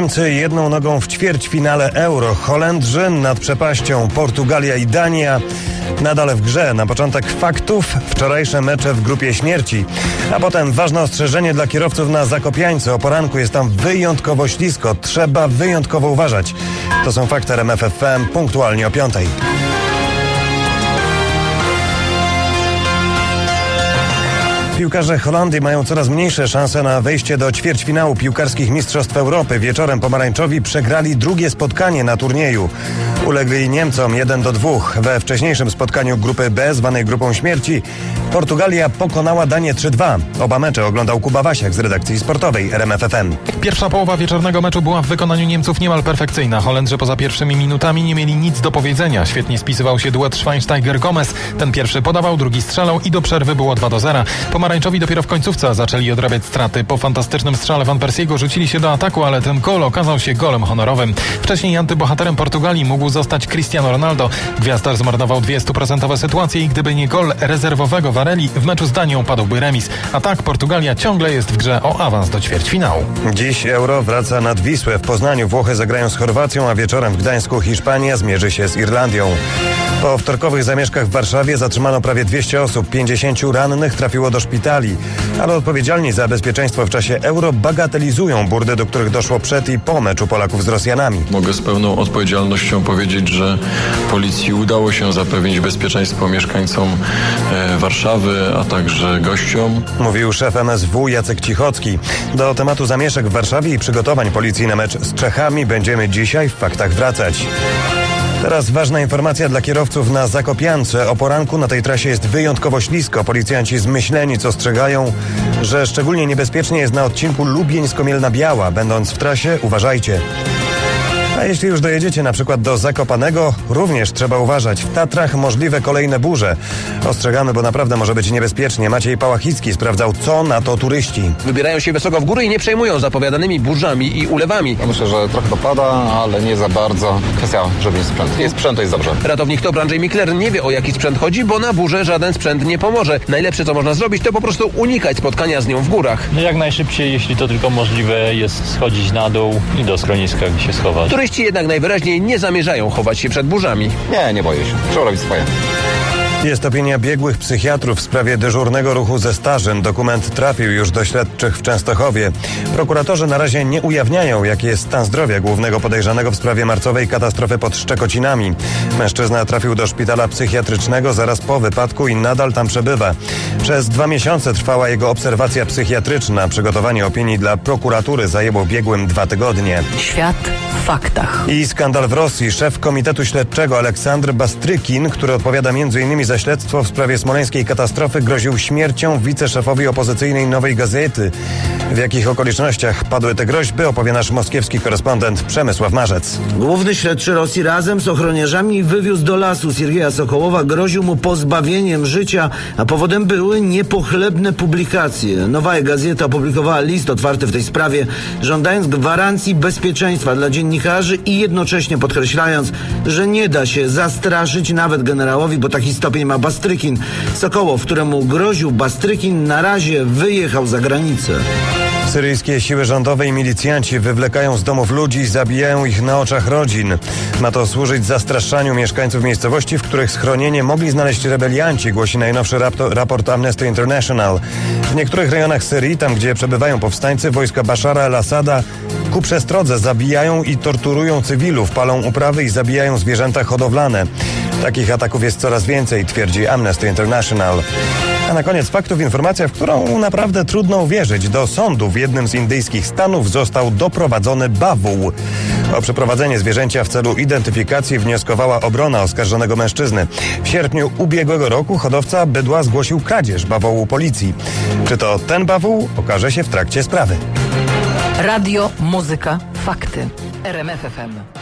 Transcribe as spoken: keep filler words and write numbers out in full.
Niemcy jedną nogą w ćwierćfinale Euro. Holendrzy nad przepaścią, Portugalia i Dania nadal w grze. Na początek faktów, wczorajsze mecze w grupie śmierci. A potem ważne ostrzeżenie dla kierowców na Zakopiańce. O poranku jest tam wyjątkowo ślisko. Trzeba wyjątkowo uważać. To są fakty R M F F M punktualnie o piątej. Piłkarze Holandii mają coraz mniejsze szanse na wejście do ćwierćfinału piłkarskich Mistrzostw Europy. Wieczorem pomarańczowi przegrali drugie spotkanie na turnieju. Ulegli Niemcom jeden do dwóch. We wcześniejszym spotkaniu grupy B, zwanej grupą śmierci, Portugalia pokonała Danię trzy dwa. Oba mecze oglądał Kuba Wasiak z redakcji sportowej R M F F M. Pierwsza połowa wieczornego meczu była w wykonaniu Niemców niemal perfekcyjna. Holendrzy poza pierwszymi minutami nie mieli nic do powiedzenia. Świetnie spisywał się duet Schweinsteiger-Gomez. Ten pierwszy podawał, drugi strzelał i do przerwy było dwa do zera. Pomarańczowi dopiero w końcówce zaczęli odrabiać straty. Po fantastycznym strzale Van Persiego rzucili się do ataku, ale ten gol okazał się golem honorowym. Wcześniej antybohaterem Portugalii mógł zostać Cristiano Ronaldo. Gwiazdar zmarnował dwie stuprocentowe sytuacje i gdyby nie gol rezerwowego Varelli, w meczu z Danią padłby remis. A tak Portugalia ciągle jest w grze o awans do ćwierćfinału. Dziś Euro wraca nad Wisłę. W Poznaniu Włochy zagrają z Chorwacją, a wieczorem w Gdańsku Hiszpania zmierzy się z Irlandią. Po wtorkowych zamieszkach w Warszawie zatrzymano prawie dwieście osób. pięćdziesięciu rannych trafiło do szpitali. Ale odpowiedzialni za bezpieczeństwo w czasie Euro bagatelizują burdy, do których doszło przed i po meczu Polaków z Rosjanami. Mogę z pełną odpowiedzialnością powiedzieć, że policji udało się zapewnić bezpieczeństwo mieszkańcom e, Warszawy, a także gościom. Mówił szef M S W Jacek Cichocki. Do tematu zamieszek w Warszawie i przygotowań policji na mecz z Czechami będziemy dzisiaj w faktach wracać. Teraz ważna informacja dla kierowców na Zakopiance. O poranku na tej trasie jest wyjątkowo ślisko. Policjanci z Myślenic ostrzegają, że szczególnie niebezpiecznie jest na odcinku Lubień-Skomielna Biała. Będąc w trasie, uważajcie. A jeśli już dojedziecie na przykład do Zakopanego, również trzeba uważać. W Tatrach możliwe kolejne burze. Ostrzegamy, bo naprawdę może być niebezpiecznie. Maciej Pałachicki sprawdzał, co na to turyści. Wybierają się wysoko w góry i nie przejmują zapowiadanymi burzami i ulewami. Ja myślę, że trochę dopada, ale nie za bardzo. Kwestia, żeby mieć sprzęt. Jest sprzęt, to jest dobrze. Ratownik T O P R Andrzej Mikler nie wie, o jaki sprzęt chodzi, bo na burzę żaden sprzęt nie pomoże. Najlepsze, co można zrobić, to po prostu unikać spotkania z nią w górach. Jak najszybciej, jeśli to tylko możliwe, jest schodzić na dół i do schroniska się schować. Turyści jednak najwyraźniej nie zamierzają chować się przed burzami. Nie, nie boję się. Trzeba robić swoje. Jest opinia biegłych psychiatrów w sprawie dyżurnego ruchu ze Starzyn. Dokument trafił już do śledczych w Częstochowie. Prokuratorzy na razie nie ujawniają, jaki jest stan zdrowia głównego podejrzanego w sprawie marcowej katastrofy pod Szczekocinami. Mężczyzna trafił do szpitala psychiatrycznego zaraz po wypadku i nadal tam przebywa. Przez dwa miesiące trwała jego obserwacja psychiatryczna. Przygotowanie opinii dla prokuratury zajęło biegłym dwa tygodnie. Świat w faktach. I skandal w Rosji. Szef Komitetu Śledczego Aleksandr Bastrykin, który odpowiada m.in. za śledztwo w sprawie smoleńskiej katastrofy, groził śmiercią wiceszefowi opozycyjnej Nowej Gazety. W jakich okolicznościach padły te groźby, opowie nasz moskiewski korespondent Przemysław Marzec. Główny śledczy Rosji razem z ochroniarzami wywiózł do lasu Siergieja Sokołowa, groził mu pozbawieniem życia, a powodem były niepochlebne publikacje. Nowa Gazeta opublikowała list otwarty w tej sprawie, żądając gwarancji bezpieczeństwa dla dziennikarzy i jednocześnie podkreślając, że nie da się zastraszyć nawet generałowi, bo taki stopień ma Bastrykin. Sokołow, któremu groził Bastrykin, na razie wyjechał za granicę. Syryjskie siły rządowe i milicjanci wywlekają z domów ludzi i zabijają ich na oczach rodzin. Ma to służyć zastraszaniu mieszkańców miejscowości, w których schronienie mogli znaleźć rebelianci, głosi najnowszy raport Amnesty International. W niektórych rejonach Syrii, tam gdzie przebywają powstańcy, wojska Bashara al-Assada ku przestrodze zabijają i torturują cywilów, palą uprawy i zabijają zwierzęta hodowlane. Takich ataków jest coraz więcej, twierdzi Amnesty International. A na koniec faktów informacja, w którą naprawdę trudno uwierzyć. Do sądu w jednym z indyjskich stanów został doprowadzony bawół. O przeprowadzenie zwierzęcia w celu identyfikacji wnioskowała obrona oskarżonego mężczyzny. W sierpniu ubiegłego roku hodowca bydła zgłosił kradzież bawołu policji. Czy to ten bawół? Okaże się w trakcie sprawy. Radio, muzyka, fakty. R M F F M.